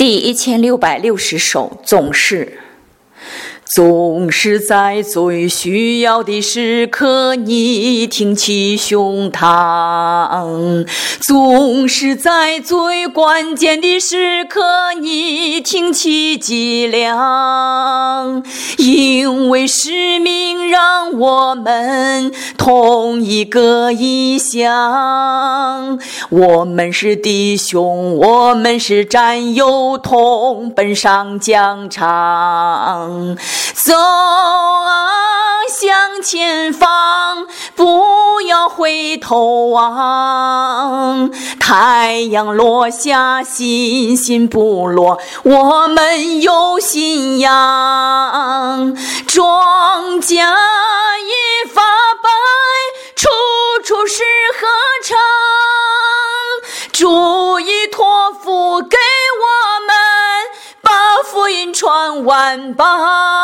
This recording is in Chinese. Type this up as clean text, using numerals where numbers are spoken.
第1660首，总是。总是在最需要的时刻你挺起胸膛，总是在最关键的时刻你挺起脊梁，因为使命让我们同一个意向，我们是弟兄，我们是战友，同奔上疆场。走啊，向前方，不要回头望。太阳落下，星星不落，我们有信仰。庄稼已发白，处处是歌唱。主已托付给我们，把福音传万邦。